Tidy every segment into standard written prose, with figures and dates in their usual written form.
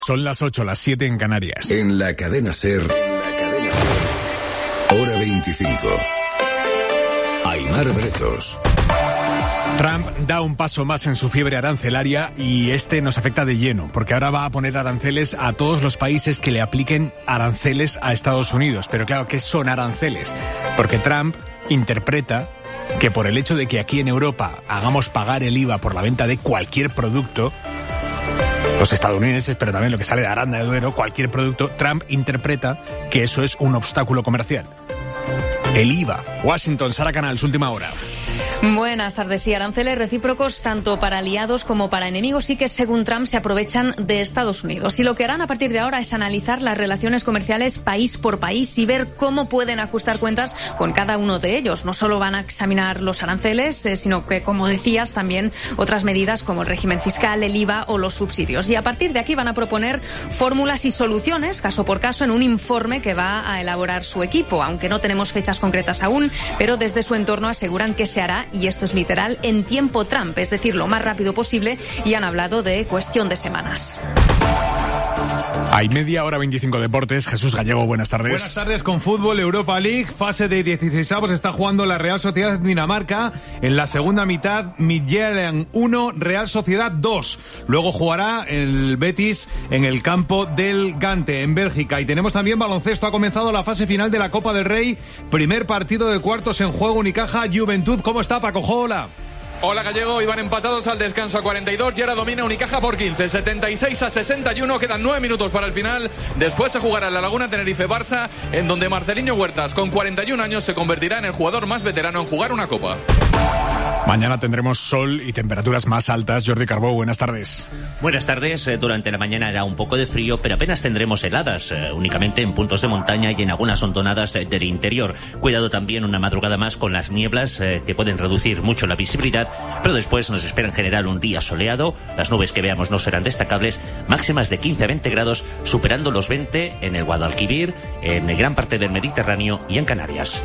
Son las 8, las 7 en Canarias. En la cadena SER, hora 25. Aimar Bretos. Trump da un paso más en su fiebre arancelaria y este nos afecta de lleno, porque ahora va a poner aranceles a todos los países que le apliquen aranceles a Estados Unidos. Pero claro, ¿qué son aranceles? Porque Trump interpreta que por el hecho de que aquí en Europa hagamos pagar el IVA por la venta de cualquier producto, los estadounidenses, pero también lo que sale de Aranda de Duero, cualquier producto, Trump interpreta que eso es un obstáculo comercial. El IVA. Washington, Sara Canals, última hora. Buenas tardes. Sí, aranceles recíprocos tanto para aliados como para enemigos y que, según Trump, se aprovechan de Estados Unidos. Y lo que harán a partir de ahora es analizar las relaciones comerciales país por país y ver cómo pueden ajustar cuentas con cada uno de ellos. No solo van a examinar los aranceles, sino que, como decías, también otras medidas como el régimen fiscal, el IVA o los subsidios. Y a partir de aquí van a proponer fórmulas y soluciones, caso por caso, en un informe que va a elaborar su equipo. Aunque no tenemos fechas concretas aún, pero desde su entorno aseguran que se hará, y esto es literal, en tiempo Trump, es decir, lo más rápido posible, y han hablado de cuestión de semanas. Hay media hora 25 deportes. Jesús Gallego, buenas tardes. Buenas tardes. Con fútbol, Europa League, fase de 16avos, está jugando la Real Sociedad Dinamarca. En la segunda mitad, Midtjylland 1, Real Sociedad 2. Luego jugará el Betis en el campo del Gante, en Bélgica. Y tenemos también baloncesto. Ha comenzado la fase final de la Copa del Rey. Primer partido de cuartos en juego, Unicaja Juventud. ¿Cómo está, Paco Jola? Hola Gallego, iban empatados al descanso a 42 y ahora domina Unicaja por 15, 76-61, quedan 9 minutos para el final. Después se jugará en la Laguna Tenerife-Barça, en donde Marceliño Huertas, con 41 años, se convertirá en el jugador más veterano en jugar una Copa. Mañana tendremos sol y temperaturas más altas. Jordi Carbó, buenas tardes. Buenas tardes. Durante la mañana hará un poco de frío, pero apenas tendremos heladas, únicamente en puntos de montaña y en algunas hondonadas del interior. Cuidado también una madrugada más con las nieblas, que pueden reducir mucho la visibilidad, pero después nos espera en general un día soleado. Las nubes que veamos no serán destacables, máximas de 15 a 20 grados, superando los 20 en el Guadalquivir, en gran parte del Mediterráneo y en Canarias.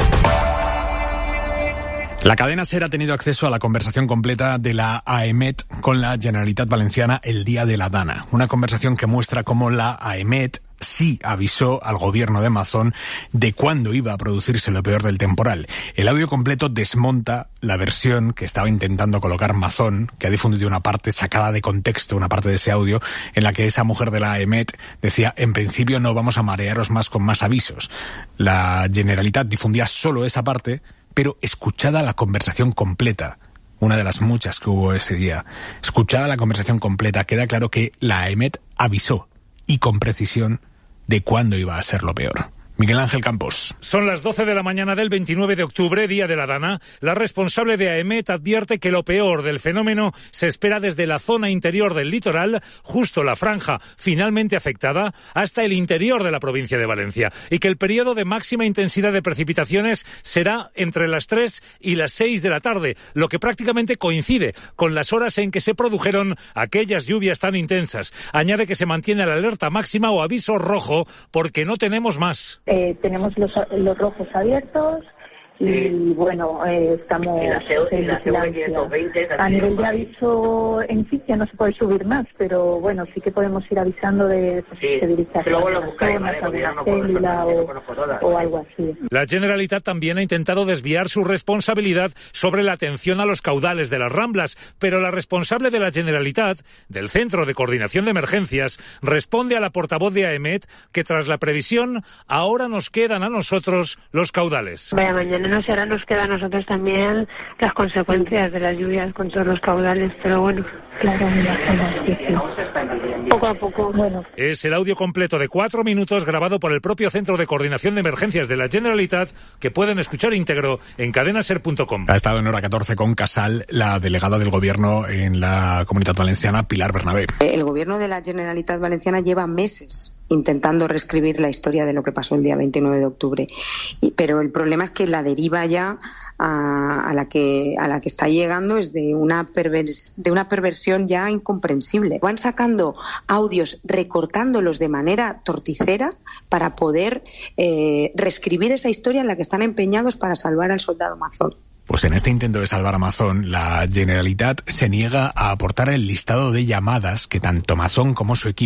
La cadena SER ha tenido acceso a la conversación completa de la AEMET con la Generalitat Valenciana el día de la Dana. Una conversación que muestra cómo la AEMET sí avisó al gobierno de Mazón de cuándo iba a producirse lo peor del temporal. El audio completo desmonta la versión que estaba intentando colocar Mazón, que ha difundido una parte sacada de contexto, una parte de ese audio, en la que esa mujer de la AEMET decía: en principio no vamos a marearos más con más avisos. La Generalitat difundía solo esa parte, pero escuchada la conversación completa, una de las muchas que hubo ese día, escuchada la conversación completa, queda claro que la AEMET avisó, y con precisión, de cuándo iba a ser lo peor. Miguel Ángel Campos. Son las 12 de la mañana del 29 de octubre, día de la Dana. La responsable de AEMET advierte que lo peor del fenómeno se espera desde la zona interior del litoral, justo la franja finalmente afectada, hasta el interior de la provincia de Valencia, y que el periodo de máxima intensidad de precipitaciones será entre las 3 y las 6 de la tarde, lo que prácticamente coincide con las horas en que se produjeron aquellas lluvias tan intensas. Añade que se mantiene la alerta máxima o aviso rojo porque no tenemos más. Tenemos los rojos abiertos y bueno, estamos en vigilancia. A nivel de aviso en sí ya no se puede subir más, pero bueno, sí que podemos ir avisando de que se dirige hacia alguna célula o algo así. La Generalitat también ha intentado desviar su responsabilidad sobre la atención a los caudales de las Ramblas, pero la responsable de la Generalitat, del Centro de Coordinación de Emergencias, responde a la portavoz de AEMET que tras la previsión ahora nos quedan a nosotros los caudales. Vaya, mañana no será, nos queda a nosotros también las consecuencias de las lluvias con todos los caudales, pero bueno, claro, poco a poco. Bueno. Es el audio completo de 4 minutos grabado por el propio Centro de Coordinación de Emergencias de la Generalitat, que pueden escuchar íntegro en cadenaser.com. Ha estado en hora 14 con Casal, la delegada del Gobierno en la Comunitat Valenciana, Pilar Bernabé. El Gobierno de la Generalitat Valenciana lleva meses intentando reescribir la historia de lo que pasó el día 29 de octubre. Pero el problema es que la deriva ya a la que está llegando es de una perversión ya incomprensible. Van sacando audios, recortándolos de manera torticera para poder reescribir esa historia en la que están empeñados para salvar al soldado Mazón. Pues en este intento de salvar a Mazón, la Generalitat se niega a aportar el listado de llamadas que tanto Mazón como su equipo